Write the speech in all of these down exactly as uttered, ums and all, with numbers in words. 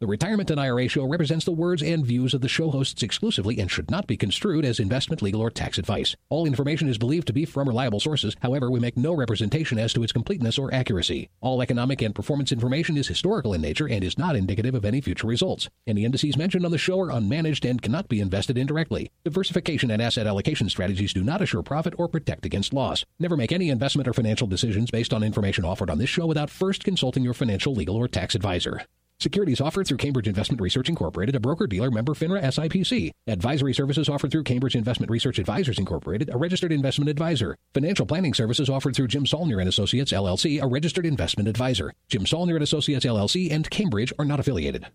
The Retirement and I R A Show represents the words and views of the show hosts exclusively and should not be construed as investment, legal, or tax advice. All information is believed to be from reliable sources. However, we make no representation as to its completeness or accuracy. All economic and performance information is historical in nature and is not indicative of any future results. Any indices mentioned on the show are unmanaged and cannot be invested indirectly. Diversification and asset allocation strategies do not assure profit or protect against loss. Never make any investment or financial decisions based on information offered on this show without first consulting your financial, legal, or tax advisor. Securities offered through Cambridge Investment Research Incorporated, a broker-dealer member FINRA S I P C. Advisory services offered through Cambridge Investment Research Advisors Incorporated, a registered investment advisor. Financial planning services offered through Jim Saulnier and Associates, L L C, a registered investment advisor. Jim Saulnier and Associates, L L C, and Cambridge are not affiliated.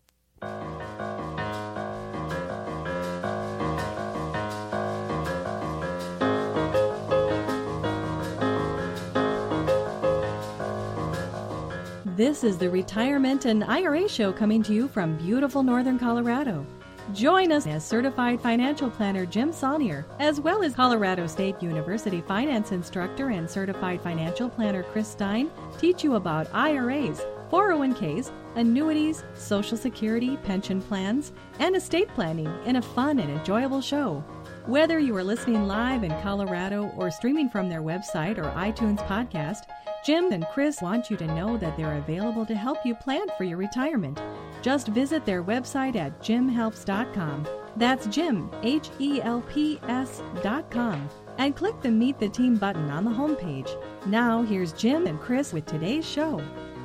This is the Retirement and I R A Show coming to you from beautiful northern Colorado. Join us as certified financial planner Jim Saulnier, as well as Colorado State University finance instructor and certified financial planner Chris Stein, teach you about I R As, four oh one k's, annuities, Social Security, pension plans, and estate planning in a fun and enjoyable show. Whether you are listening live in Colorado or streaming from their website or iTunes podcast, Jim and Chris want you to know that they're available to help you plan for your retirement. Just visit their website at jim helps dot com. That's Jim, H E L P S dot com. And click the Meet the Team button on the homepage. Now, here's Jim and Chris with today's show.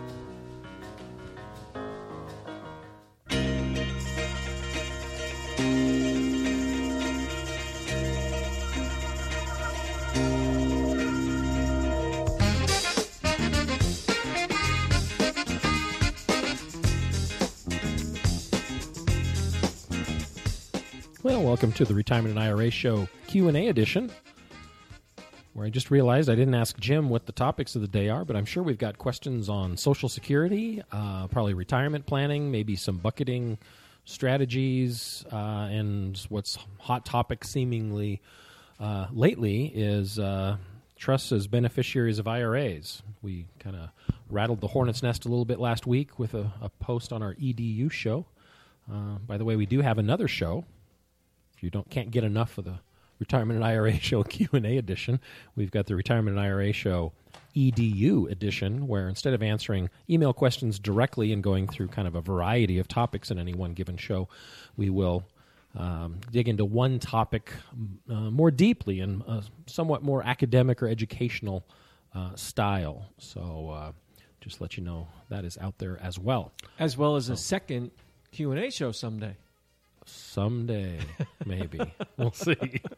Well, welcome to the Retirement and I R A Show Q and A edition, where I just realized I didn't ask Jim what the topics of the day are, but I'm sure we've got questions on Social Security, uh, probably retirement planning, maybe some bucketing strategies, uh, and what's hot topic seemingly uh, lately is uh, trusts as beneficiaries of I R As. We kind of rattled the hornet's nest a little bit last week with a, a post on our E D U show. Uh, by the way, we do have another show. You don't can't get enough of the Retirement and I R A Show Q and A edition. We've got the Retirement and I R A Show E D U edition, where instead of answering email questions directly and going through kind of a variety of topics in any one given show, we will um, dig into one topic uh, more deeply in a somewhat more academic or educational uh, style. So uh, just let you know that is out there as well. As well as so. a second Q and A show someday. Someday, maybe. We'll see.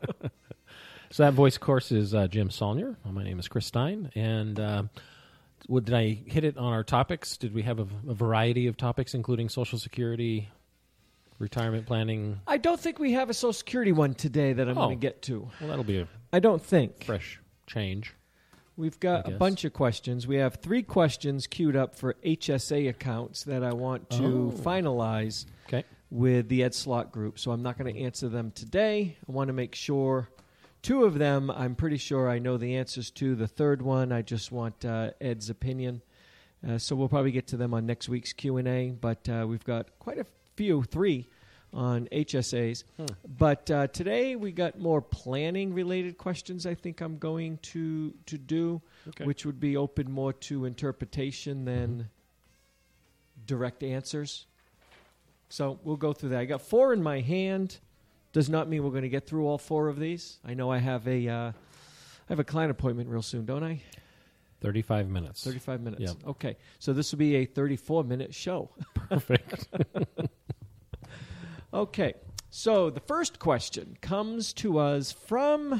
So that voice, of course, is uh, Jim Saulnier. My name is Chris Stein. And uh, what, did I hit it on our topics? Did we have a, a variety of topics, including Social Security, retirement planning? I don't think we have a Social Security one today that I'm oh. going to get to. Well, that'll be a I don't think. fresh change. We've got a bunch of questions. We have three questions queued up for H S A accounts that I want to oh. finalize. Okay. With the Ed Slott group. So I'm not going to answer them today. I want to make sure two of them I'm pretty sure I know the answers to. The third one, I just want uh, Ed's opinion. Uh, so we'll probably get to them on next week's Q and A. But uh, we've got quite a few, three, on H S As. Hmm. But uh, today we got more planning-related questions I think I'm going to, to do, okay. which would be open more to interpretation than mm-hmm. direct answers. So we'll go through that. I got four in my hand. Does not mean we're going to get through all four of these. I know I have a, uh, I have a client appointment real soon, don't I? Thirty-five minutes. Thirty-five minutes. Yep. Okay. So this will be a thirty-four minute show. Perfect. Okay. So the first question comes to us from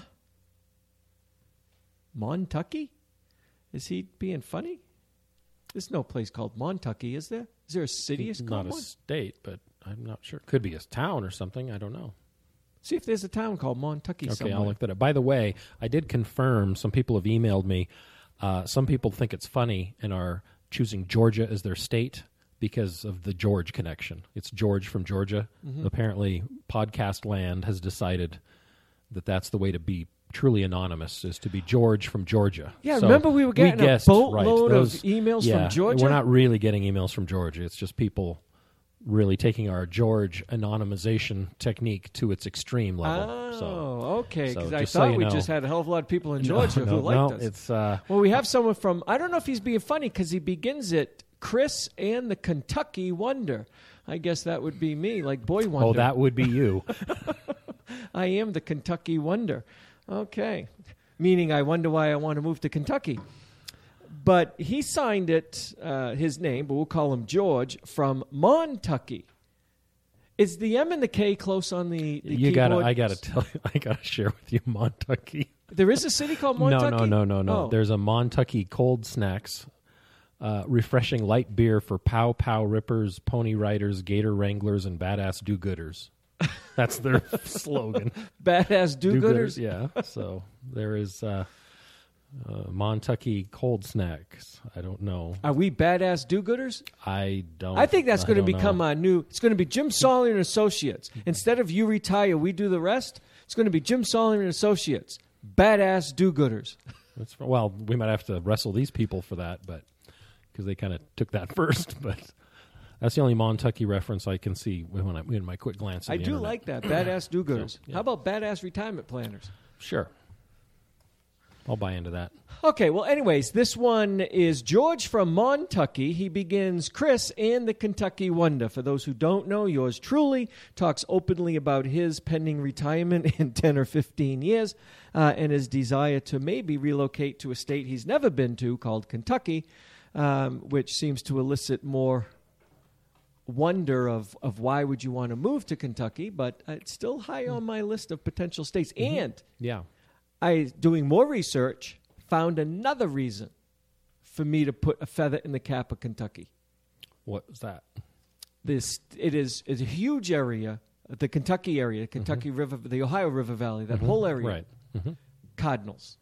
Montucky. Is he being funny? There's no place called Montucky, is there? Is there a city it's called Not a one? state, but I'm not sure. Could be a town or something. I don't know. See if there's a town called Montucky okay, somewhere. I'll look that up. By the way, I did confirm, some people have emailed me, uh, some people think it's funny and are choosing Georgia as their state because of the George connection. It's George from Georgia. Mm-hmm. Apparently, Podcast Land has decided that that's the way to be truly anonymous, is to be George from Georgia. Yeah, so remember we were getting we guessed, a boatload right, those, of emails yeah, from Georgia? We're not really getting emails from Georgia. It's just people really taking our George anonymization technique to its extreme level. Oh, so, okay. so Because I just so thought you we know. just had a hell of a lot of people in No, Georgia no, who liked no, us. It's, uh, Well, we have someone from, I don't know if he's being funny because he begins it, Chris and the Kentucky Wonder. I guess that would be me, like Boy Wonder. oh, that would be you. I am the Kentucky Wonder. Okay. Meaning I wonder why I want to move to Kentucky. But he signed it, uh, his name, but we'll call him George, from Montucky. Is the M and the K close on the, the you keyboard? gotta, I gotta tell you, I gotta share with you, Montucky. There is a city called No, Montucky? no, no, no, no. Oh. There's a Montucky Cold Snacks, uh, refreshing light beer for pow pow rippers, pony riders, gator wranglers, and badass do-gooders. That's their slogan. Badass do-gooders? Yeah. So there is uh, uh, Montucky Cold Snacks. I don't know. Are we badass do-gooders? I don't. I think that's I going to don't become know. our new. It's going to be Jim Sawyer and Associates. Instead of you retire, we do the rest. It's going to be Jim Sawyer and Associates, badass do-gooders. That's, well, we might have to wrestle these people for that, but because they kind of took that first. But that's the only Montucky reference I can see when I in my quick glance. At I the do internet. like that, badass do-gooders. So, yeah. How about badass retirement planners? Sure, I'll buy into that. Okay, well, anyways, this one is George from Montucky. He begins Chris and the Kentucky Wonder. For those who don't know, yours truly talks openly about his pending retirement in ten or fifteen years uh, and his desire to maybe relocate to a state he's never been to called Kentucky, um, which seems to elicit more wonder of, of why would you want to move to Kentucky, but it's still high on my list of potential states. Mm-hmm. And Yeah. I, doing more research, found another reason for me to put a feather in the cap of Kentucky. What was that? This it is it's a huge area, the Kentucky area, Kentucky Mm-hmm. River, the Ohio River Valley, that whole area. Right. Mm-hmm. Cardinals.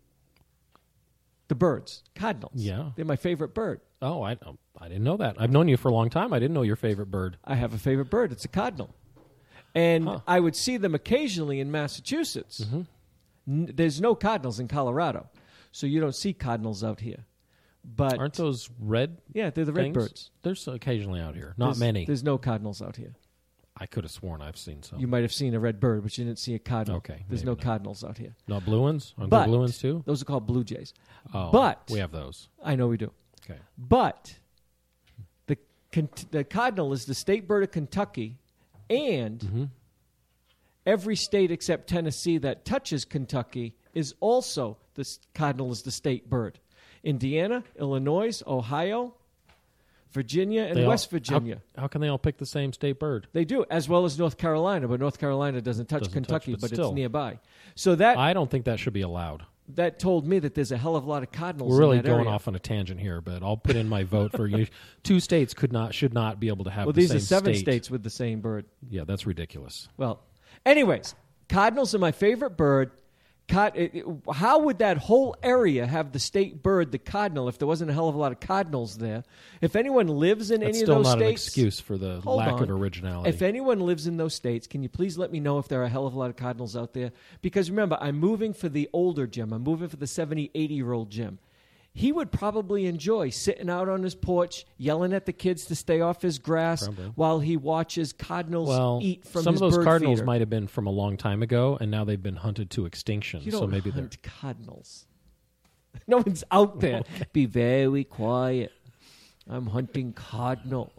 The birds, cardinals. Yeah. They're my favorite bird. Oh, I I didn't know that. I've known you for a long time. I didn't know your favorite bird. I have a favorite bird. It's a cardinal. And Huh. I would see them occasionally in Massachusetts. Mm-hmm. N- there's no cardinals in Colorado, so you don't see cardinals out here. But Aren't those red? yeah, they're the things? redbirds. There's occasionally out here. Not There's- many. There's no cardinals out here. I could have sworn I've seen some. You might have seen a red bird, but you didn't see a cardinal. Okay, There's maybe no not. cardinals out here. Not blue ones? Aren't But there blue ones too? those are called blue jays. Oh, but we have those. I know we do. Okay. But the the cardinal is the state bird of Kentucky, and Mm-hmm. every state except Tennessee that touches Kentucky is also the s- cardinal is the state bird. Indiana, Illinois, Ohio, Virginia, and They all- West Virginia. How, how can they all pick the same state bird? They do, as well as North Carolina, but North Carolina doesn't touch Doesn't Kentucky, touch, but but still. it's nearby. So that I don't think that should be allowed. that told me that there's a hell of a lot of cardinals. We're really in that going area. off on a tangent here, but I'll put in my vote for you. Two states could not, should not be able to have Well, the these same are seven state. states with the same bird. Yeah, that's ridiculous. Well, anyways, cardinals are my favorite bird. Card- it- it- how would that whole area have the state bird, the cardinal, if there wasn't a hell of a lot of cardinals there? If anyone lives in That's any still of those not an states, excuse for the Hold lack on. of originality. If anyone lives in those states, can you please let me know if there are a hell of a lot of cardinals out there? Because remember, I'm moving for the older Jim. I'm moving for the seventy, eighty-year-old Jim. He would probably enjoy sitting out on his porch, yelling at the kids to stay off his grass Probably. while he watches cardinals well, eat from some his of those bird cardinals feeder. might have been from a long time ago, and now they've been hunted to extinction. You don't so maybe they're hunt cardinals. No one's out there. Be very quiet. I'm hunting cardinal.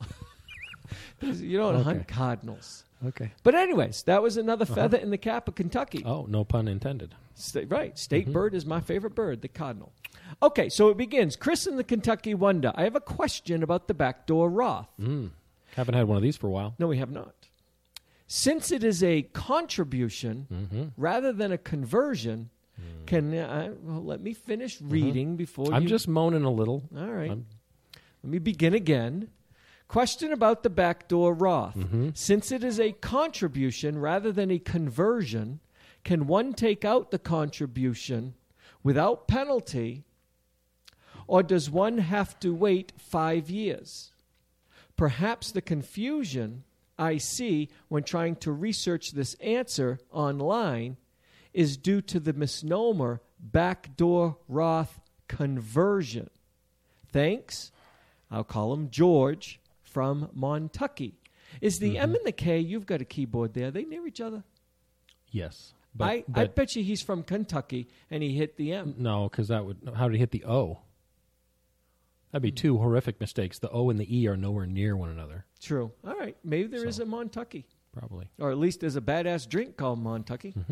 You don't Okay. hunt cardinals. okay. But anyways, that was another feather in the cap of Kentucky. Oh, no pun intended. Sta- right. State Mm-hmm. bird is my favorite bird, the cardinal. Okay, so it begins. Chris and the Kentucky Wonder. I have a question about the backdoor Roth. Mm. Haven't had one of these for a while. No, we have not. Since it is a contribution Mm-hmm. rather than a conversion, can I, well, let me finish reading before Mm-hmm. I'm you... just moaning a little. All right. I'm- Let me begin again. Question about the backdoor Roth. Mm-hmm. Since it is a contribution rather than a conversion, can one take out the contribution without penalty, or does one have to wait five years? Perhaps the confusion I see when trying to research this answer online is due to the misnomer backdoor Roth conversion. Thanks. I'll call him George from Montucky. Is the Mm-hmm. M and the K, you've got a keyboard there, are they near each other? Yes. But, I, I but bet you he's from Kentucky and he hit the M. no, because that would, how did he hit the O? That'd be two horrific mistakes. The O and the E are nowhere near one another, True. All right. Maybe there So. is a Montucky. probably. Or at least there's a badass drink called Montucky. Mm-hmm.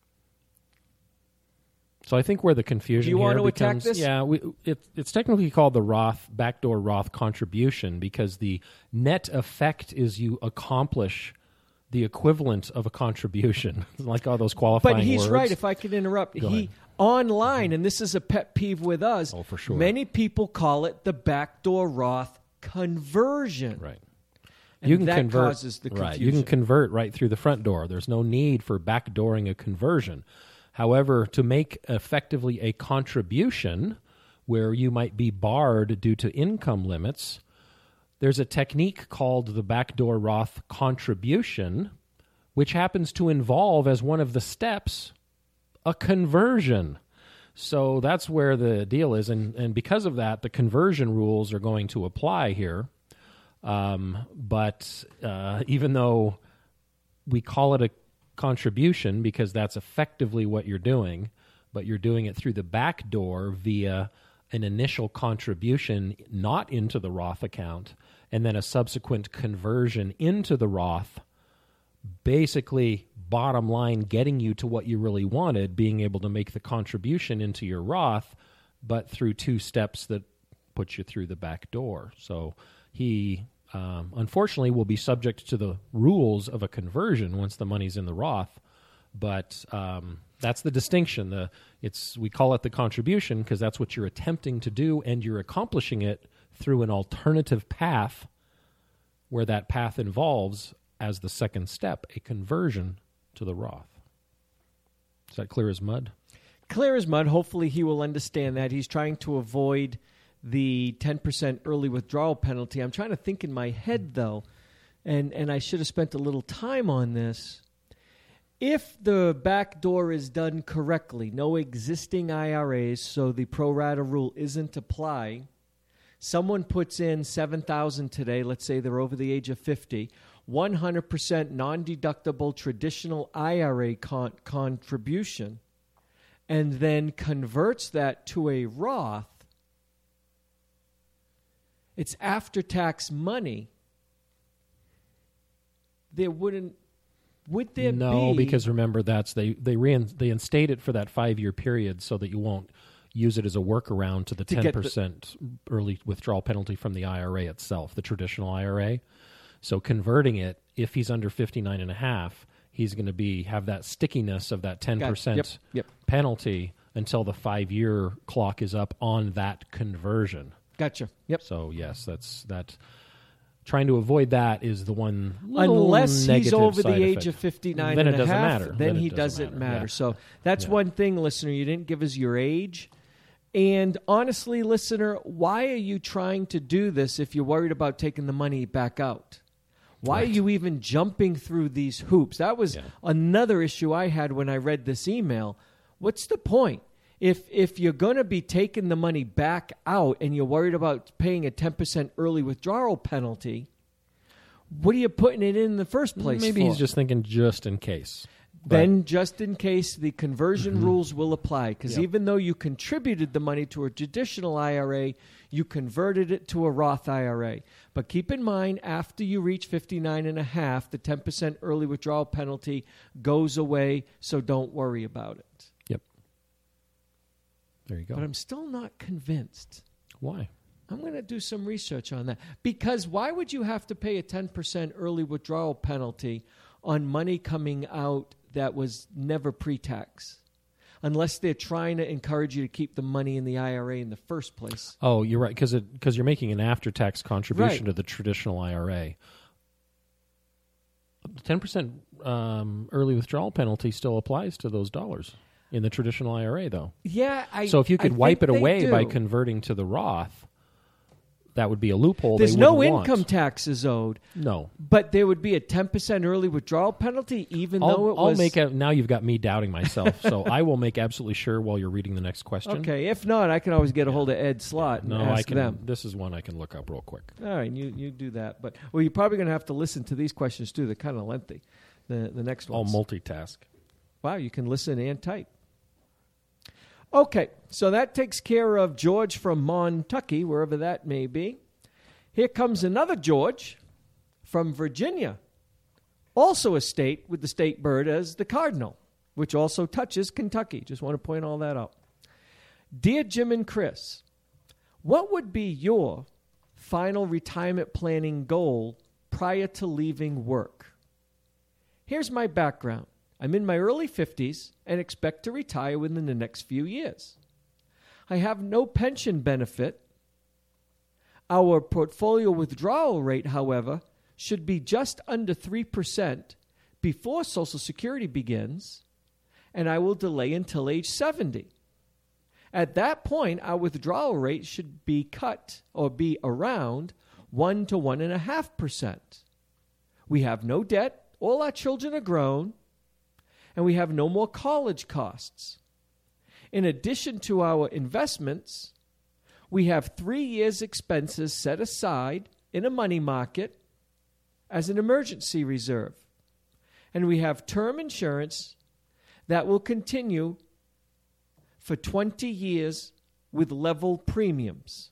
So I think where the confusion Do you here want to attack becomes, this? yeah, we, it, it's technically called the Roth backdoor Roth contribution because the net effect is you accomplish the equivalent of a contribution, like all those qualifying But he's words. right, if I could interrupt. Go he ahead. online, and this is a pet peeve with us. Oh, for sure. Many people call it the backdoor Roth conversion. Right. And you can that convert, causes the confusion. right. You can convert right through the front door. There's no need for backdooring a conversion. However, to make effectively a contribution where you might be barred due to income limits, there's a technique called the backdoor Roth contribution, which happens to involve as one of the steps a conversion. So that's where the deal is. And, and because of that, the conversion rules are going to apply here. Um, but uh, even though we call it a contribution because that's effectively what you're doing, but you're doing it through the back door via an initial contribution not into the Roth account and then a subsequent conversion into the Roth, basically bottom line getting you to what you really wanted, being able to make the contribution into your Roth, but through two steps that put you through the back door. So he um, unfortunately will be subject to the rules of a conversion once the money's in the Roth, but um, that's the distinction. The it's we call it the contribution because that's what you're attempting to do, and you're accomplishing it through an alternative path where that path involves, as the second step, a conversion to the Roth. Is that clear as mud? Clear as mud. Hopefully he will understand that. He's trying to avoid the ten percent early withdrawal penalty. I'm trying to think in my head, though, and, and I should have spent a little time on this. If the back door is done correctly, no existing I R As, so the pro rata rule isn't applied, someone puts in seven thousand dollars today, let's say they're over the age of fifty, one hundred percent non-deductible traditional I R A con- contribution, and then converts that to a Roth, it's after-tax money. There wouldn't, would there no, be... because remember, that's they they rein, they instate it for that five-year period so that you won't use it as a workaround to the To ten get percent early withdrawal penalty from the I R A itself, the traditional I R A. So converting it, if he's under fifty-nine and a half, he's going to be have that stickiness of that ten percent Yep, yep. penalty until the five-year clock is up on that conversion. Gotcha. Yep. So yes, that's that. Trying to avoid that is the one little Unless he's negative over the side age effect. of fifty-nine then and it a doesn't half, matter. then, Then it he doesn't doesn't matter. matter. Yeah. So that's Yeah. one thing, listener. You didn't give us your age. And honestly, listener, why are you trying to do this if you're worried about taking the money back out? Why Right. are you even jumping through these hoops? That was Yeah. another issue I had when I read this email. What's the point? If if you're going to be taking the money back out and you're worried about paying a ten percent early withdrawal penalty, what are you putting it in, in the first place Maybe for? he's just thinking just in case. Then, just in case, the conversion Mm-hmm. rules will apply. Because Yep. even though you contributed the money to a traditional I R A, you converted it to a Roth I R A. But keep in mind, after you reach fifty-nine and a half, the ten percent early withdrawal penalty goes away, so don't worry about it. Yep. There you go. But I'm still not convinced. Why? I'm going to do some research on that. Because why would you have to pay a ten percent early withdrawal penalty on money coming out that was never pre-tax? Unless they're trying to encourage you to keep the money in the I R A in the first place. Oh, you're right, because because you're making an after-tax contribution Right. to the traditional I R A. The ten percent um, early withdrawal penalty still applies to those dollars in the traditional I R A, though. Yeah, I So if you could I wipe it think they away by do. converting to the Roth, that would be a loophole. There's they no wouldn't income want. taxes owed. No. But there would be a ten percent early withdrawal penalty, even I'll, though it I'll was... make a, now you've got me doubting myself, so I will make absolutely sure while you're reading the next question. Okay, if not, I can always get a hold of Ed Slott and No, ask I can. them. This is one I can look up real quick. All right, you, you do that. But well, you're probably going to have to listen to these questions, too. They're kind of lengthy, the, the next I'll ones. multitask. Wow, you can listen and type. Okay, so that takes care of George from Montucky, wherever that may be. Here comes another George from Virginia, also a state with the state bird as the cardinal, which also touches Kentucky. Just want to point all that out. Dear Jim and Chris, what would be your final retirement planning goal prior to leaving work? Here's my background. I'm in my early fifties and expect to retire within the next few years. I have no pension benefit. Our portfolio withdrawal rate, however, should be just under three percent before Social Security begins, and I will delay until age seventy. At that point, our withdrawal rate should be cut or be around one to one point five percent. We have no debt, all our children are grown, and we have no more college costs. In addition to our investments, we have three years' expenses set aside in a money market as an emergency reserve. And we have term insurance that will continue for twenty years with level premiums.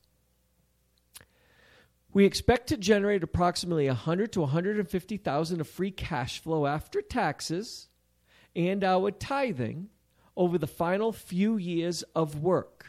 We expect to generate approximately one hundred thousand to one hundred fifty thousand dollars of free cash flow after taxes and our tithing over the final few years of work.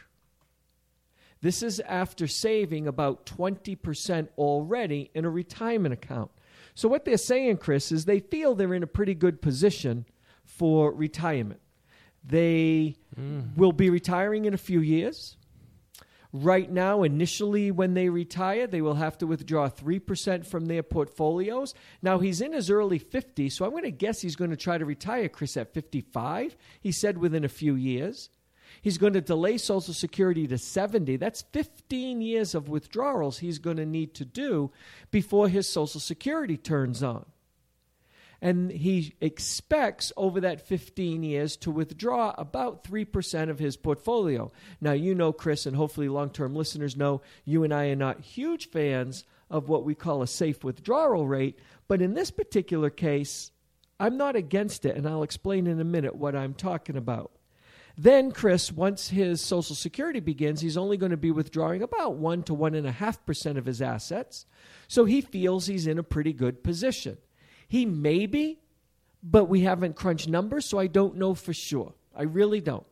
This is after saving about twenty percent already in a retirement account. So what they're saying, Chris, is they feel they're in a pretty good position for retirement. They mm. will be retiring in a few years. Right now, initially when they retire, they will have to withdraw three percent from their portfolios. Now, he's in his early fifties, so I'm going to guess he's going to try to retire, Chris, at fifty-five. He said within a few years. He's going to delay Social Security to seventy. That's fifteen years of withdrawals he's going to need to do before his Social Security turns on. And he expects over that fifteen years to withdraw about three percent of his portfolio. Now, you know, Chris, and hopefully long-term listeners know, you and I are not huge fans of what we call a safe withdrawal rate. But in this particular case, I'm not against it, and I'll explain in a minute what I'm talking about. Then, Chris, once his Social Security begins, he's only going to be withdrawing about one to one point five percent of his assets. So he feels he's in a pretty good position. He may be, but we haven't crunched numbers, so I don't know for sure. I really don't.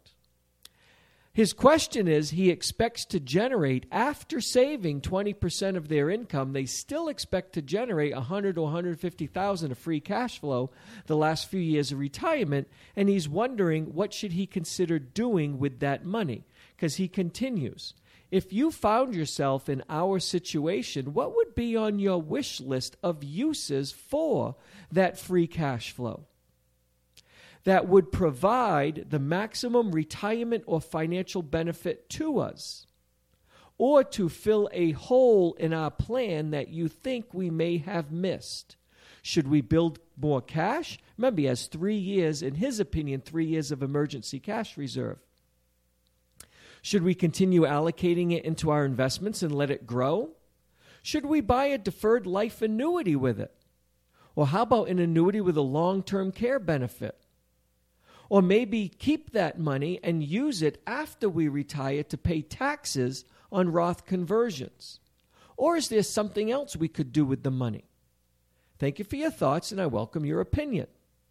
His question is, he expects to generate, after saving twenty percent of their income, they still expect to generate one hundred thousand to one hundred fifty thousand dollars of free cash flow the last few years of retirement, and he's wondering what should he consider doing with that money. Because he continues, if you found yourself in our situation, what would be on your wish list of uses for that free cash flow that would provide the maximum retirement or financial benefit to us, or to fill a hole in our plan that you think we may have missed? Should we build more cash? Remember, he has three years, in his opinion, three years of emergency cash reserve. Should we continue allocating it into our investments and let it grow? Should we buy a deferred life annuity with it? Or how about an annuity with a long-term care benefit? Or maybe keep that money and use it after we retire to pay taxes on Roth conversions? Or is there something else we could do with the money? Thank you for your thoughts, and I welcome your opinion.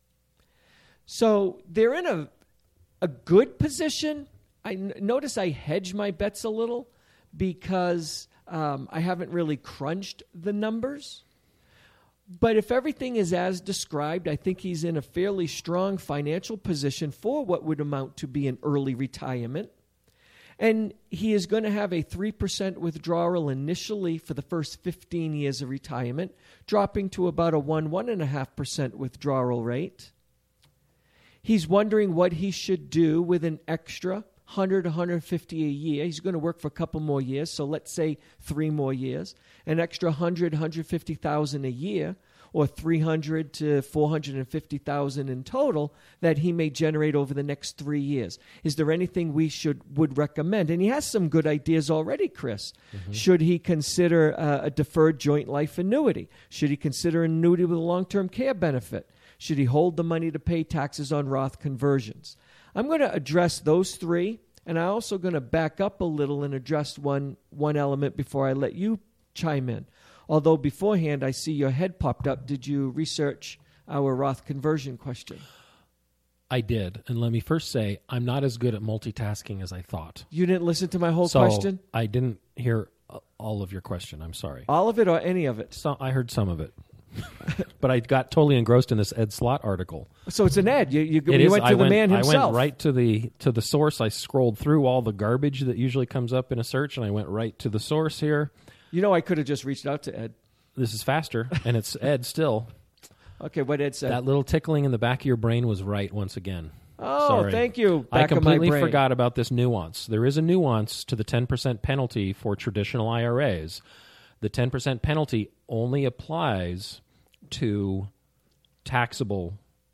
So they're in a, a good position. I notice I hedge my bets a little because um, I haven't really crunched the numbers. But if everything is as described, I think he's in a fairly strong financial position for what would amount to be an early retirement. And he is going to have a three percent withdrawal initially for the first fifteen years of retirement, dropping to about a one, one point five percent withdrawal rate. He's wondering what he should do with an extra one hundred, one hundred fifty a year. He's going to work for a couple more years, so let's say three more years. An extra one hundred, one hundred fifty thousand a year, or three hundred to four hundred fifty thousand in total that he may generate over the next three years. Is there anything we should would recommend? And he has some good ideas already, Chris. Mm-hmm. Should he consider uh, a deferred joint life annuity? Should he consider an annuity with a long-term care benefit? Should he hold the money to pay taxes on Roth conversions? I'm going to address those three, and I'm also going to back up a little and address one one element before I let you chime in. Although beforehand, I see your head popped up. Did you research our Roth conversion question? I did. And let me first say, I'm not as good at multitasking as I thought. You didn't listen to my whole so question? I didn't hear all of your question. I'm sorry. All of it or any of it? So, I heard some of it. But I got totally engrossed in this Ed Slott article. So it's an Ed. You, you, it you is. went to I the went, man himself. I went right to the to the source. I scrolled through all the garbage that usually comes up in a search, and I went right to the source here. You know, I could have just reached out to Ed. This is faster, and it's Ed still. Okay, what Ed said. That little tickling in the back of your brain was right once again. Oh, Sorry. thank you. Back I completely of my brain. forgot about this nuance. There is a nuance to the ten percent penalty for traditional I R As. The ten percent penalty only applies to taxable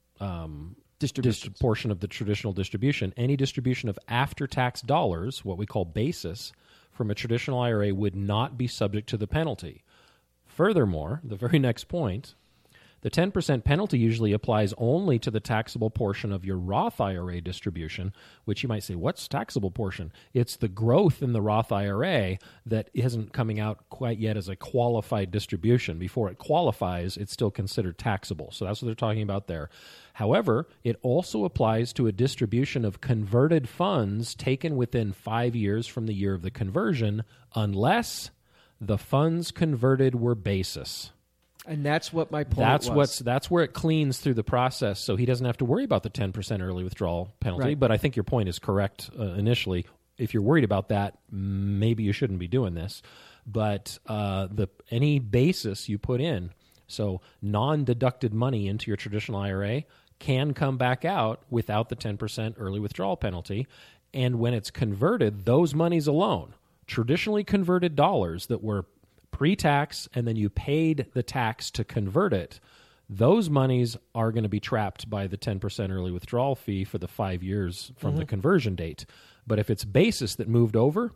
um, dist- portion of the traditional distribution. Any distribution of after-tax dollars, what we call basis, from a traditional I R A would not be subject to the penalty. Furthermore, the very next point, the ten percent penalty usually applies only to the taxable portion of your Roth I R A distribution, which you might say, what's taxable portion? It's the growth in the Roth I R A that isn't coming out quite yet as a qualified distribution. Before it qualifies, it's still considered taxable. So that's what they're talking about there. However, it also applies to a distribution of converted funds taken within five years from the year of the conversion, unless the funds converted were basis. And that's what my point that's was. What's, that's where it cleans through the process, so he doesn't have to worry about the ten percent early withdrawal penalty. Right. But I think your point is correct uh, initially. If you're worried about that, maybe you shouldn't be doing this. But uh, the any basis you put in, so non-deducted money into your traditional I R A, can come back out without the ten percent early withdrawal penalty. And when it's converted, those monies alone, traditionally converted dollars that were pre-tax and then you paid the tax to convert it, those monies are going to be trapped by the ten percent early withdrawal fee for the five years from mm-hmm. the conversion date. But if it's basis that moved over,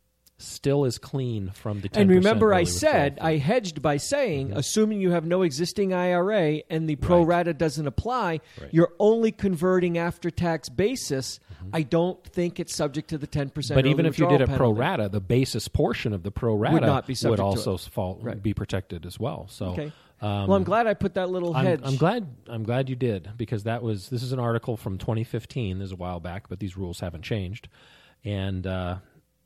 still is clean from the ten percent. And remember, early I said, fee. I hedged by saying, mm-hmm. assuming you have no existing I R A and the pro rata right. doesn't apply, right. you're only converting after tax basis. Mm-hmm. I don't think it's subject to the ten percent. But even if you did a penalty. pro rata, the basis portion of the pro rata would, not be would to also it. fall, right. be protected as well. So, okay. um, well, I'm glad I put that little I'm, hedge. I'm glad. I'm glad you did, because that was. This is an article from twenty fifteen. This is a while back, but these rules haven't changed, and. Uh,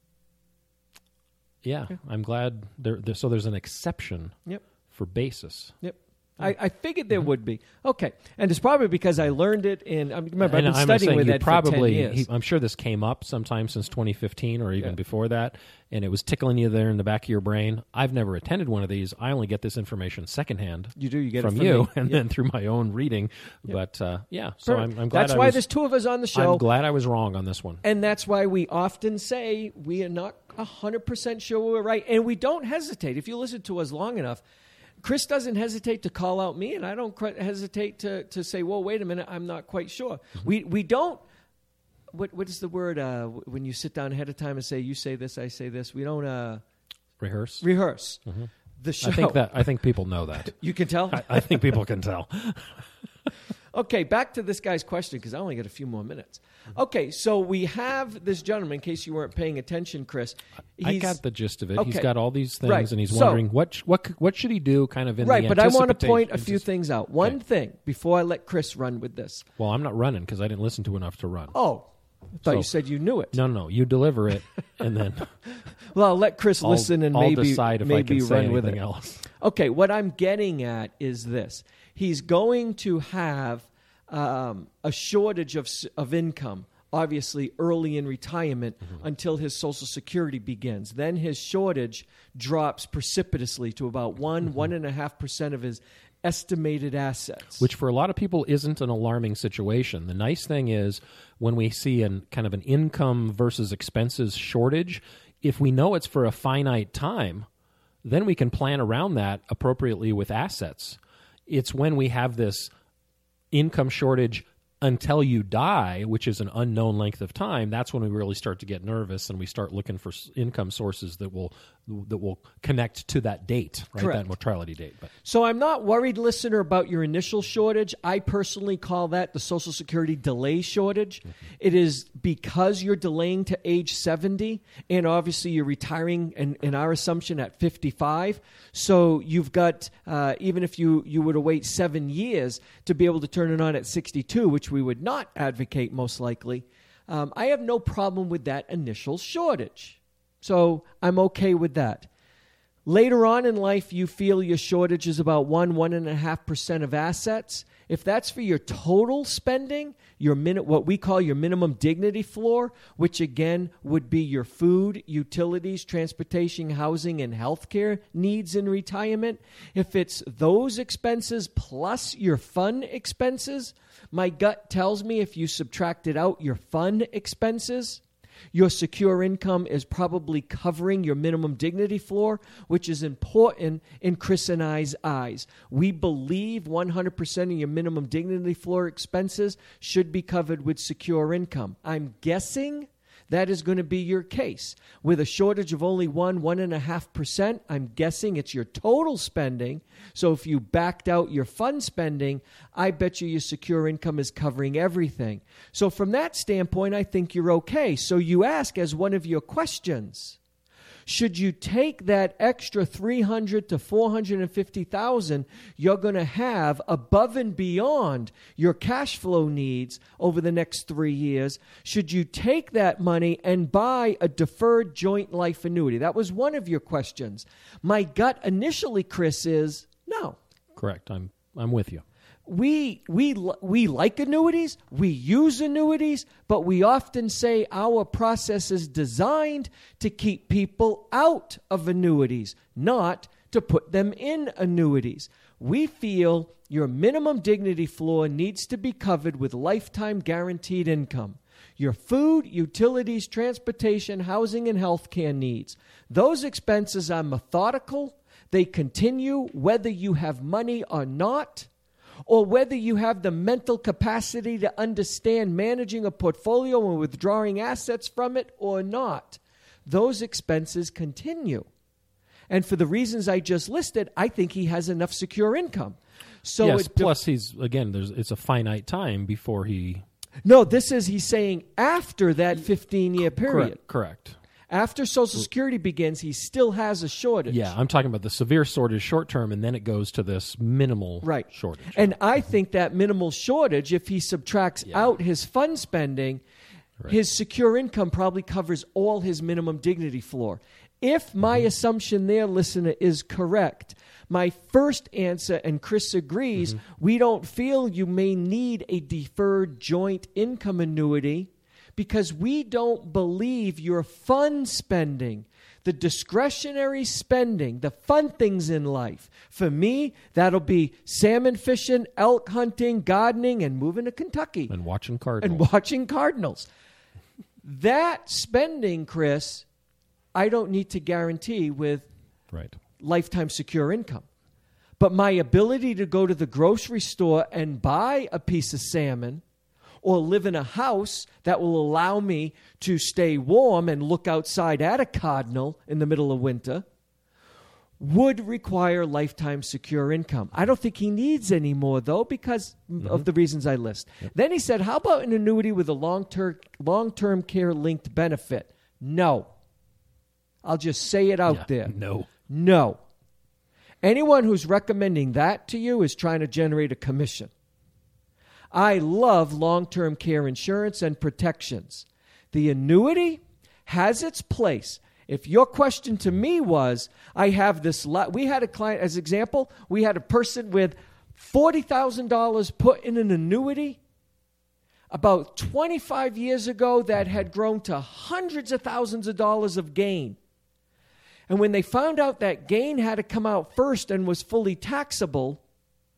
Yeah, okay. I'm glad. There, there, so there's an exception yep. for basis. Yep. I, I figured there mm-hmm. would be. Okay. And it's probably because I learned it in, I mean, remember, and I've been I'm studying with you Ed probably, for ten years. He, I'm sure this came up sometime since twenty fifteen or even yeah. before that, and it was tickling you there in the back of your brain. I've never attended one of these. I only get this information secondhand. You do. You get from, it from you, me. and yep. then through my own reading. Yep. But, uh, yeah, so I'm, I'm glad That's I why was, there's two of us on the show. I'm glad I was wrong on this one. And that's why we often say we are not one hundred percent sure we're right, and we don't hesitate. If you listen to us long enough, Chris doesn't hesitate to call out me, and I don't hesitate to, to say, well, wait a minute, I'm not quite sure. Mm-hmm. We we don't, what what is the word uh, when you sit down ahead of time and say, you say this, I say this, we don't... Uh, rehearse? Rehearse. Mm-hmm. The show. I think, that, I think people know that. You can tell? I, I think people can tell. Okay, back to this guy's question, because I only got a few more minutes. Okay, so we have this gentleman, in case you weren't paying attention, Chris. I got the gist of it. Okay. He's got all these things, right. and he's so, wondering what what what should he do kind of in right, the but I want to point a anticipation- few things out. One Okay. thing, before I let Chris run with this. Well, I'm not running because I didn't listen to enough to run. Oh, I thought So- you said you knew it. No, no, you deliver it, and then Well, I'll let Chris I'll, listen and I'll maybe, decide if maybe I can say run anything with it. else. Okay, what I'm getting at is this. He's going to have um, a shortage of s- of income, obviously early in retirement, mm-hmm. until his Social Security begins. Then his shortage drops precipitously to about one, mm-hmm. one and a half percent of his estimated assets. Which for a lot of people isn't an alarming situation. The nice thing is when we see an kind of an income versus expenses shortage, if we know it's for a finite time, then we can plan around that appropriately with assets. It's when we have this income shortage until you die, which is an unknown length of time, that's when we really start to get nervous and we start looking for income sources that will that will connect to that date, right? Correct. That mortality date. But. So I'm not worried, listener, about your initial shortage. I personally call that the Social Security delay shortage. Mm-hmm. It is because you're delaying to age seventy, and obviously you're retiring, in, in our assumption, at fifty-five. So you've got, uh, even if you, you were to wait seven years to be able to turn it on at sixty-two, which we would not advocate most likely, um, I have no problem with that initial shortage. So I'm okay with that. Later on in life, you feel your shortage is about one, one and a half percent of assets. If that's for your total spending, your min- what we call your minimum dignity floor, which again would be your food, utilities, transportation, housing, and healthcare needs in retirement. If it's those expenses plus your fund expenses, my gut tells me if you subtracted out your fund expenses, your secure income is probably covering your minimum dignity floor, which is important in Chris and I's eyes. We believe one hundred percent of your minimum dignity floor expenses should be covered with secure income. I'm guessing that is going to be your case. With a shortage of only one, one and a half percent, I'm guessing it's your total spending. So if you backed out your fund spending, I bet you your secure income is covering everything. So from that standpoint, I think you're okay. So you ask as one of your questions, should you take that extra three hundred to four hundred fifty thousand you're going to have above and beyond your cash flow needs over the next three years? Should you take that money and buy a deferred joint life annuity? That was one of your questions. My gut initially, Chris, is no. Correct. I'm I'm with you. We we we like annuities, we use annuities, but we often say our process is designed to keep people out of annuities, not to put them in annuities. We feel your minimum dignity floor needs to be covered with lifetime guaranteed income. Your food, utilities, transportation, housing, and health care needs. Those expenses are methodical. They continue whether you have money or not, or whether you have the mental capacity to understand managing a portfolio and withdrawing assets from it or not. Those expenses continue. And for the reasons I just listed, I think he has enough secure income. So yes, it plus he's, again, there's it's a finite time before he... No, this is, he's saying after that fifteen-year period. Correct. Correct. After Social Security begins, he still has a shortage. Yeah, I'm talking about the severe shortage short term, and then it goes to this minimal right. shortage. And I think that minimal shortage, if he subtracts yeah. out his fund spending, right. his secure income probably covers all his minimum dignity floor. If my mm-hmm. assumption there, listener, is correct, my first answer, and Chris agrees, mm-hmm. we don't feel you may need a deferred joint income annuity because we don't believe your fund spending, the discretionary spending, the fun things in life. For me, that'll be salmon fishing, elk hunting, gardening, and moving to Kentucky. And watching Cardinals. And watching Cardinals. That spending, Chris, I don't need to guarantee with right. lifetime secure income. But my ability to go to the grocery store and buy a piece of salmon or live in a house that will allow me to stay warm and look outside at a cardinal in the middle of winter would require lifetime secure income. I don't think he needs any more, though, because mm-hmm. of the reasons I list. Yep. Then he said, how about an annuity with a long-term long-term care linked benefit? No. I'll just say it out yeah, there. No. No. Anyone who's recommending that to you is trying to generate a commission. I love long-term care insurance and protections. The annuity has its place. If your question to me was, I have this, lot, we had a client, as example, we had a person with forty thousand dollars put in an annuity about twenty-five years ago that had grown to hundreds of thousands of dollars of gain. And when they found out that gain had to come out first and was fully taxable,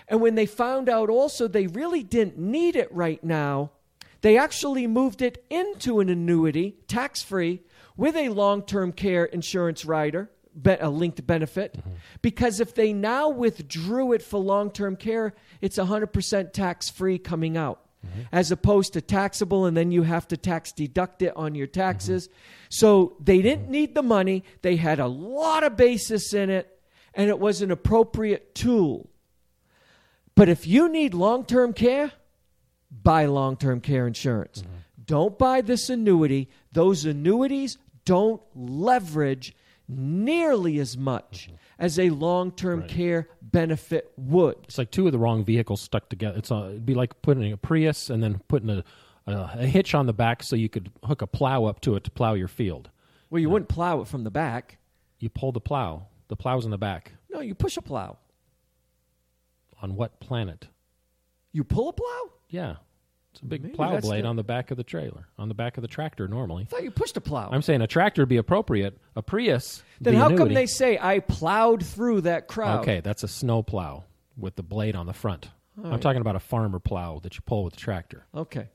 And when they found out also they really didn't need it right now, they actually moved it into an annuity, tax-free, with a long-term care insurance rider, be- a linked benefit. Mm-hmm. Because if they now withdrew it for long-term care, it's one hundred percent tax-free coming out. Mm-hmm. As opposed to taxable, and then you have to tax deduct it on your taxes. Mm-hmm. So they didn't need the money. They had a lot of basis in it, and it was an appropriate tool. But if you need long-term care, buy long-term care insurance. Mm-hmm. Don't buy this annuity. Those annuities don't leverage nearly as much mm-hmm. as a long-term right. care benefit would. It's like two of the wrong vehicles stuck together. It's a, it'd be like putting a Prius and then putting a, a, a hitch on the back so you could hook a plow up to it to plow your field. Well, you yeah. wouldn't plow it from the back. You pull the plow. The plow's in the back. No, you push a plow. On what planet? You pull a plow? Yeah. It's a big Maybe plow blade the... on the back of the trailer, on the back of the tractor normally. I thought you pushed a plow. I'm saying a tractor would be appropriate. A Prius, Then the how annuity. come they say I plowed through that crowd? Okay, that's a snow plow with the blade on the front. All I'm right. talking about a farmer plow that you pull with the tractor. Okay.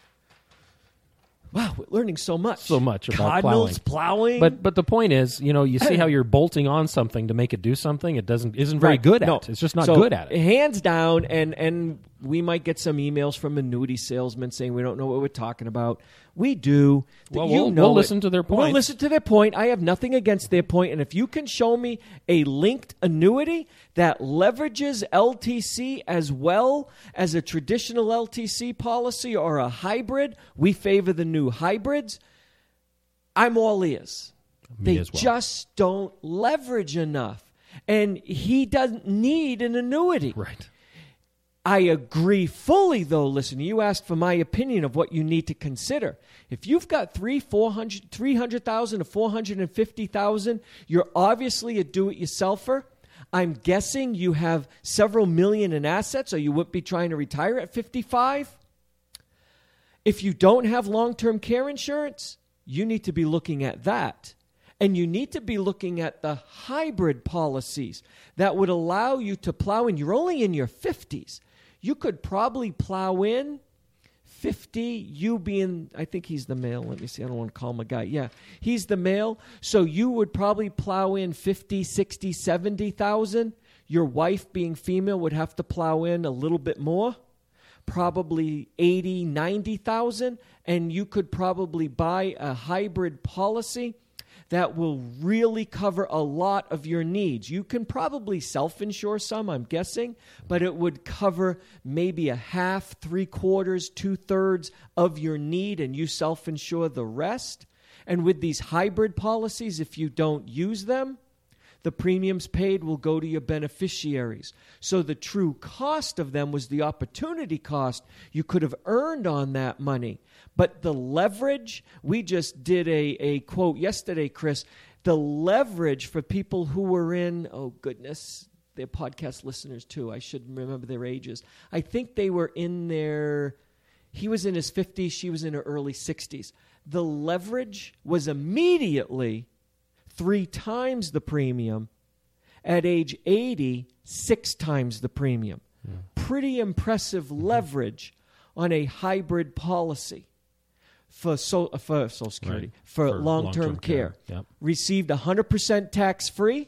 Wow, we're learning so much. So much about Cardinals, plowing. plowing. But but the point is, you know, you see how you're bolting on something to make it do something. It doesn't isn't very right. good at no. it. It's just not so, good at it. Hands down, and and we might get some emails from annuity salesmen saying we don't know what we're talking about. We do. Well, you we'll, know we'll it. listen to their point. We'll listen to their point. I have nothing against their point. And if you can show me a linked annuity that leverages L T C as well as a traditional L T C policy or a hybrid, we favor the new hybrids. I'm all ears. Me they as well. just don't leverage enough. And he doesn't need an annuity. Right. I agree fully, though. Listen, you asked for my opinion of what you need to consider. If you've got three, four hundred, three hundred thousand to four hundred and fifty thousand, you're obviously a do-it-yourselfer. I'm guessing you have several million in assets, or you wouldn't be trying to retire at fifty-five. If you don't have long-term care insurance, you need to be looking at that. And you need to be looking at the hybrid policies that would allow you to plow in. You're only in your fifties. You could probably plow in fifty, you being, I think he's the male. Let me see. I don't want to call him a guy. Yeah, he's the male. So you would probably plow in fifty, sixty, seventy thousand. Your wife being female would have to plow in a little bit more, probably eighty, ninety thousand. And you could probably buy a hybrid policy that will really cover a lot of your needs. You can probably self-insure some, I'm guessing, but it would cover maybe a half, three quarters, two-thirds of your need, and you self-insure the rest. And with these hybrid policies, if you don't use them, the premiums paid will go to your beneficiaries. So the true cost of them was the opportunity cost you could have earned on that money. But the leverage, we just did a, a quote yesterday, Chris, the leverage for people who were in, oh goodness, they're podcast listeners too. I should remember their ages. I think they were in their, he was in his fifties, she was in her early sixties. The leverage was immediately three times the premium. At age eighty, six times the premium. Yeah. Pretty impressive mm-hmm. leverage on a hybrid policy for so, uh, for Social Security, right. for, for long-term, long-term care. care. Yep. Received one hundred percent tax-free.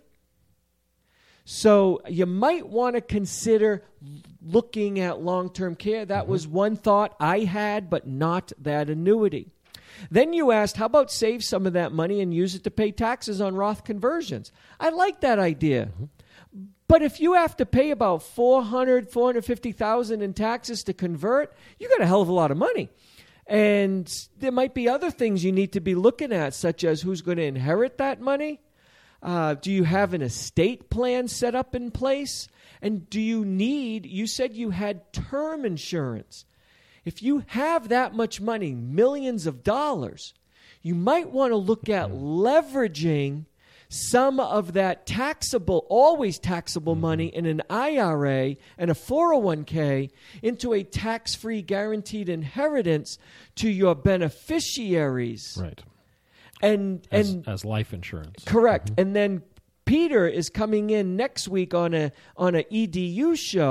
So you might want to consider looking at long-term care. That mm-hmm. was one thought I had, but not that annuity. Then you asked, how about save some of that money and use it to pay taxes on Roth conversions? I like that idea. Mm-hmm. But if you have to pay about four hundred thousand dollars, four hundred fifty thousand dollars in taxes to convert, you got a hell of a lot of money. And there might be other things you need to be looking at, such as who's going to inherit that money. Uh, do you have an estate plan set up in place? And do you need, you said you had term insurance. If you have that much money, millions of dollars, you might want to look at leveraging some of that taxable, always taxable money in an I R A and a four oh one k into a tax-free guaranteed inheritance to your beneficiaries. Right. And as, and as life insurance. Correct. Mm-hmm. And then Peter is coming in next week on a on a E D U show.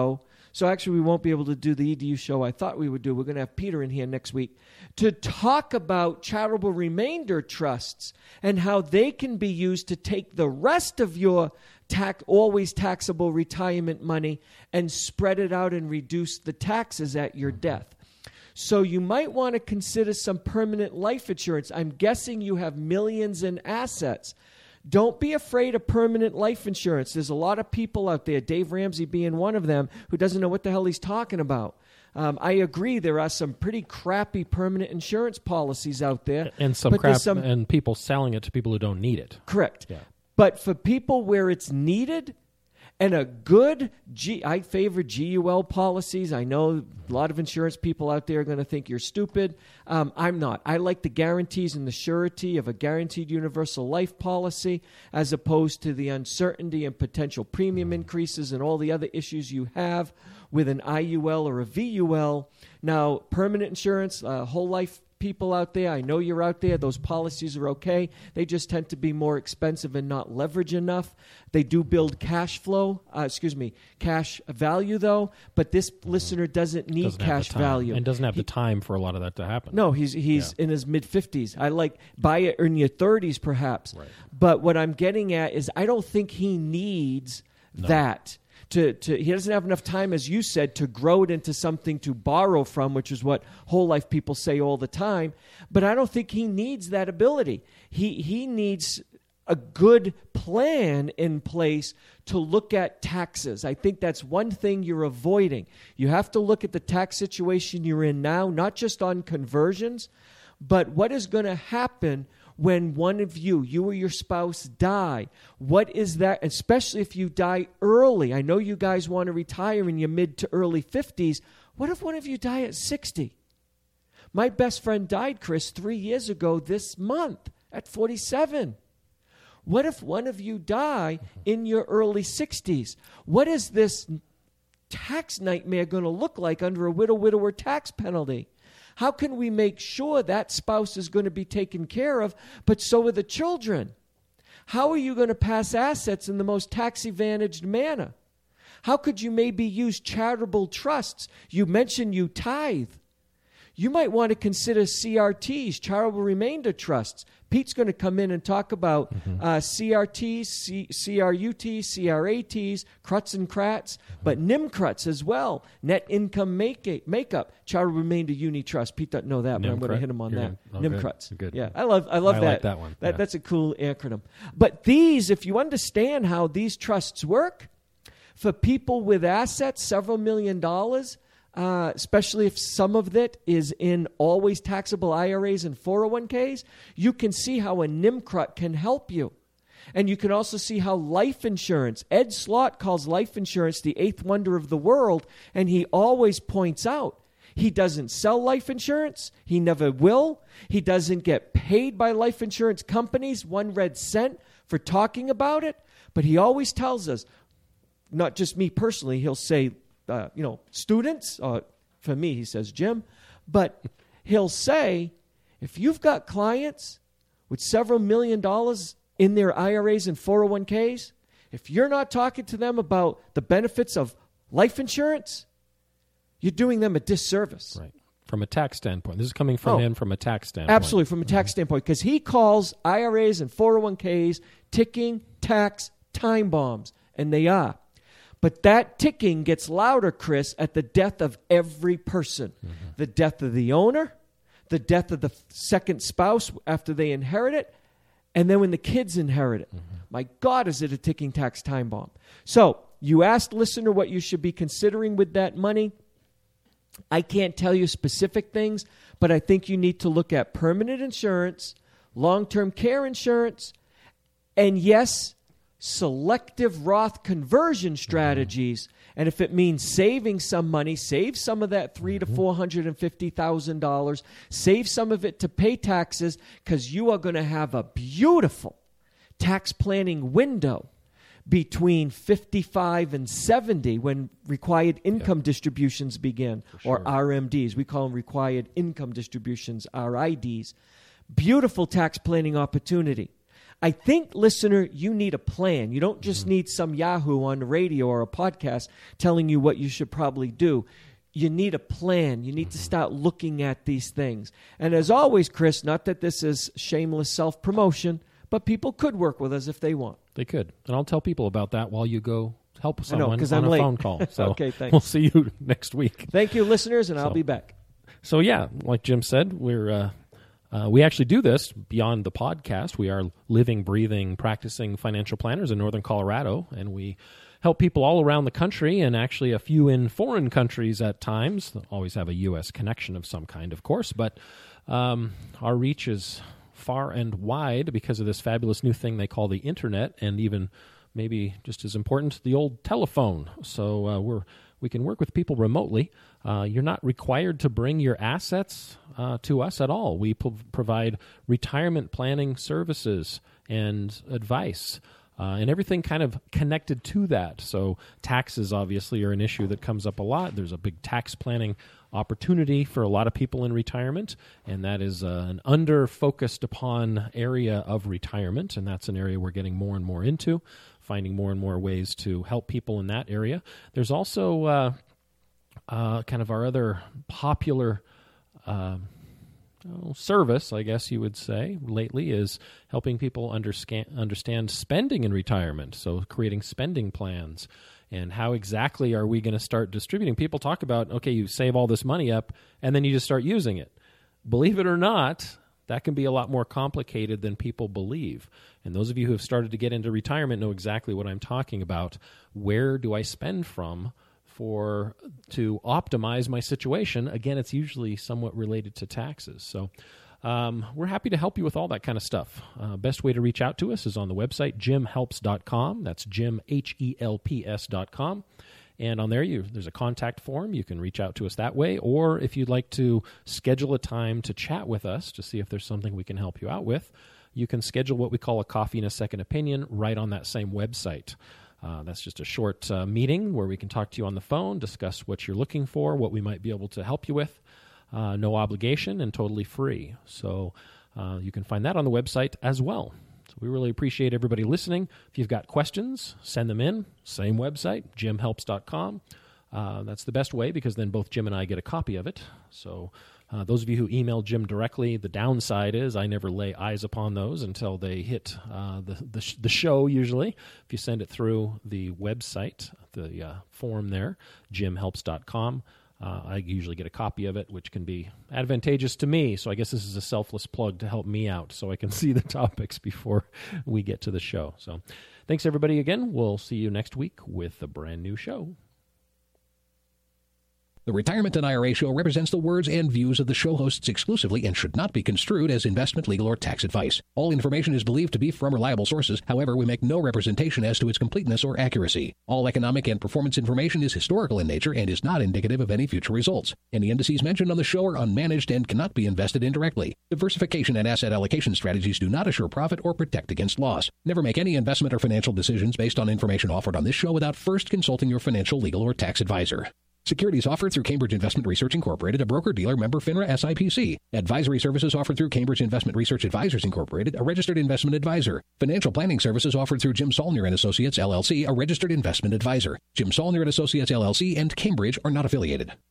So actually, we won't be able to do the E D U show I thought we would do. We're going to have Peter in here next week to talk about charitable remainder trusts and how they can be used to take the rest of your tax, always taxable retirement money and spread it out and reduce the taxes at your death. So you might want to consider some permanent life insurance. I'm guessing you have millions in assets. Don't be afraid of permanent life insurance. There's a lot of people out there, Dave Ramsey being one of them, who doesn't know what the hell he's talking about. Um, I agree there are some pretty crappy permanent insurance policies out there. And some but crap, some, and people selling it to people who don't need it. Correct. Yeah. But for people where it's needed, and a good, G, I favor G U L policies. I know a lot of insurance people out there are going to think you're stupid. Um, I'm not. I like the guarantees and the surety of a guaranteed universal life policy as opposed to the uncertainty and potential premium increases and all the other issues you have with an I U L or a V U L. Now, permanent insurance, uh, whole life people out there, I know you're out there. Those policies are okay. They just tend to be more expensive and not leverage enough. They do build cash flow, uh, excuse me, cash value though, but this listener doesn't need doesn't cash value. And doesn't have he, the time for a lot of that to happen. No, he's he's yeah. in his mid-fifties. I like, buy it in your thirties perhaps. Right. But what I'm getting at is I don't think he needs no. that. To, to, he doesn't have enough time, as you said, to grow it into something to borrow from, which is what whole life people say all the time. But I don't think he needs that ability. He he needs a good plan in place to look at taxes. I think that's one thing you're avoiding. You have to look at the tax situation you're in now, not just on conversions, but what is going to happen when one of you, you or your spouse, die. What is that, especially if you die early? I know you guys want to retire in your mid to early fifties. What if one of you die at sixty? My best friend died, Chris, three years ago this month at forty-seven. What if one of you die in your early sixties? What is this tax nightmare going to look like under a widow-widower tax penalty? How can we make sure that spouse is going to be taken care of, but so are the children? How are you going to pass assets in the most tax-advantaged manner? How could you maybe use charitable trusts? You mentioned you tithe. You might want to consider C R Ts, charitable remainder trusts. Pete's going to come in and talk about mm-hmm. uh, C R Ts, C- CRUTs, C R A Ts, C R U Ts and C R A Ts, but N I M C R U Ts as well. Net income make- makeup, charitable remainder uni trust. Pete doesn't know that, but I'm going to hit him on You're that. oh, N I M C R U Ts. Good. Yeah, I love, I love I that. like that one. That, yeah. That's a cool acronym. But these, if you understand how these trusts work, for people with assets, several million dollars, Uh, especially if some of it is in always taxable I R As and four oh one k's, you can see how a N I M C R U T can help you. And you can also see how life insurance, Ed Slott calls life insurance the eighth wonder of the world, and he always points out he doesn't sell life insurance. He never will. He doesn't get paid by life insurance companies one red cent for talking about it. But he always tells us, not just me personally, he'll say, Uh, you know, students, uh, for me, he says, Jim, but he'll say, if you've got clients with several million dollars in their I R As and four oh one k's, if you're not talking to them about the benefits of life insurance, you're doing them a disservice. Right. From a tax standpoint. This is coming from Oh, him from a tax standpoint. Absolutely, from a tax mm-hmm. standpoint, because he calls I R As and four oh one k's ticking tax time bombs, and they are. But that ticking gets louder, Chris, at the death of every person. Mm-hmm. The death of the owner, the death of the second spouse after they inherit it, and then when the kids inherit it. Mm-hmm. My God, is it a ticking tax time bomb. So you asked, listener, what you should be considering with that money. I can't tell you specific things, but I think you need to look at permanent insurance, long-term care insurance, and yes, selective Roth conversion strategies, and if it means saving some money, save some of that three to four hundred and fifty thousand dollars, save some of it to pay taxes, because you are going to have a beautiful tax planning window between fifty-five and seventy when required income yeah. distributions begin, sure. or R M Ds. We call them required income distributions, R I Ds. Beautiful tax planning opportunity. I think, listener, you need a plan. You don't just mm-hmm. need some Yahoo on the radio or a podcast telling you what you should probably do. You need a plan. You need mm-hmm. to start looking at these things. And as always, Chris, not that this is shameless self-promotion, but people could work with us if they want. They could. And I'll tell people about that while you go help someone know, on I'm a late. phone call. So okay, thanks. We'll see you next week. Thank you, listeners, and so, I'll be back. So, yeah, like Jim said, we're uh, uh, we actually do this beyond the podcast. We are living, breathing, practicing financial planners in Northern Colorado, and we help people all around the country and actually a few in foreign countries at times. Always have a U S connection of some kind, of course, but um, our reach is far and wide because of this fabulous new thing they call the internet, and even maybe just as important, the old telephone. So uh, we're we can work with people remotely. Uh, you're not required to bring your assets uh, to us at all. We po- provide retirement planning services and advice. Uh, and everything kind of connected to that. So taxes, obviously, are an issue that comes up a lot. There's a big tax planning opportunity for a lot of people in retirement, and that is uh, an under-focused upon area of retirement, and that's an area we're getting more and more into, finding more and more ways to help people in that area. There's also uh, uh, kind of our other popular uh, Oh, service, I guess you would say, lately is helping people understand, understand spending in retirement, so creating spending plans. And how exactly are we going to start distributing? People talk about, okay, you save all this money up, and then you just start using it. Believe it or not, that can be a lot more complicated than people believe. And those of you who have started to get into retirement know exactly what I'm talking about. Where do I spend from? For to optimize my situation? Again, it's usually somewhat related to taxes. So um, we're happy to help you with all that kind of stuff. Uh, best way to reach out to us is on the website, jim helps dot com. That's Jim, H E L P S dot com. And on there, you, there's a contact form. You can reach out to us that way. Or if you'd like to schedule a time to chat with us to see if there's something we can help you out with, you can schedule what we call a coffee and a second opinion right on that same website. Uh, that's just a short uh, meeting where we can talk to you on the phone, discuss what you're looking for, what we might be able to help you with. Uh, no obligation and totally free. So uh, you can find that on the website as well. So we really appreciate everybody listening. If you've got questions, send them in. Same website, jim helps dot com. Uh, that's the best way because then both Jim and I get a copy of it. So uh, those of you who email Jim directly, the downside is I never lay eyes upon those until they hit uh, the the, sh- the show usually. If you send it through the website, the uh, form there, jim helps dot com, uh, I usually get a copy of it, which can be advantageous to me. So I guess this is a selfless plug to help me out so I can see the topics before we get to the show. So thanks, everybody, again. We'll see you next week with a brand new show. The Retirement and I R A Show represents the words and views of the show hosts exclusively and should not be construed as investment, legal, or tax advice. All information is believed to be from reliable sources. However, we make no representation as to its completeness or accuracy. All economic and performance information is historical in nature and is not indicative of any future results. Any indices mentioned on the show are unmanaged and cannot be invested indirectly. Diversification and asset allocation strategies do not assure profit or protect against loss. Never make any investment or financial decisions based on information offered on this show without first consulting your financial, legal, or tax advisor. Securities offered through Cambridge Investment Research Incorporated, a broker-dealer member FINRA S I P C. Advisory services offered through Cambridge Investment Research Advisors Incorporated, a registered investment advisor. Financial planning services offered through Jim Saulnier and Associates, L L C, a registered investment advisor. Jim Saulnier and Associates, L L C, and Cambridge are not affiliated.